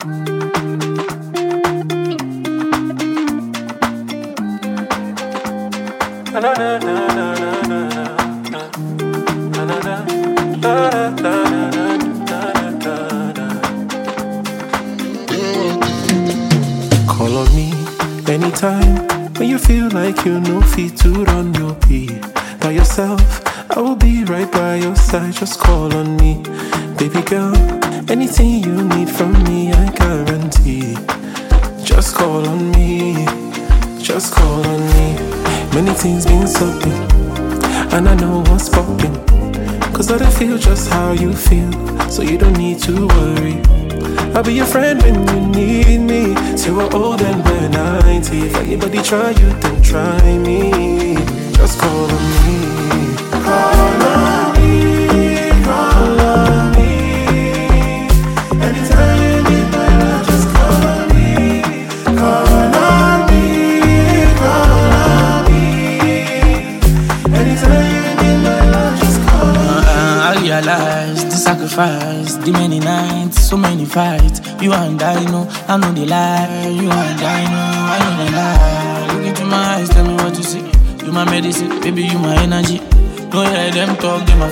Call on me anytime when you feel like you know fit to run your pee. By yourself, I will be right by your side. Just call on me, baby girl. Anything you need from me, I guarantee. Just call on me, just call on me. Many things been sucking, and I know what's popping. Cause I don't feel just how you feel, so you don't need to worry. I'll be your friend when you need me. Till we're old and we're 90. If anybody try you, then try me. Just call on me. Call on me, call on me. Anytime you need my love, just call on me. Call on me, call on me. Anytime you need my love, just call on me. I realize the sacrifice, the many nights, so many fights. You and I know they lie. You and I know they lie. Look into my eyes, tell me what you see. You my medicine, baby, you my energy. No hear them talk, they my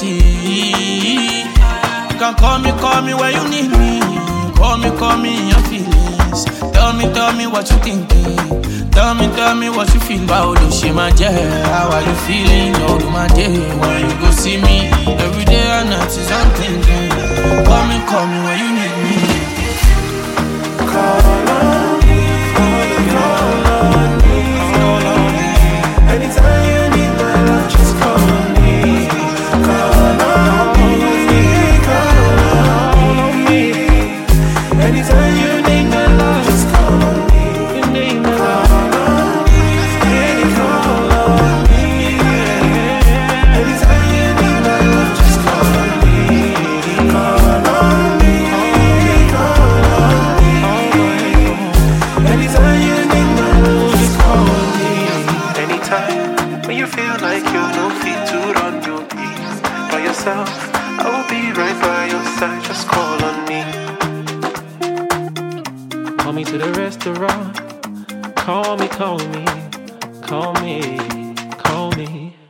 fancy. You can call me where you need me. Call me in your feelings. Tell me what you thinking. Tell me what you feel. How do she my jet? How are you feeling? All do my day when you go see me. Every day and night is I'm thinking. Call me when you need me. Call on me, call on me. Anytime you need my love, just call on me. Call on me, call on me. Anytime you need my love, just call on me. Call on me, call on me. Anytime you need my love, just call on me. Call on me, call on me. Anytime you need my love, just call on me. Anytime when you feel like you know fit to run your peace by yourself, I will be right by your side. Just call on me. Call me to the restaurant. Call me, call me, call me, call me.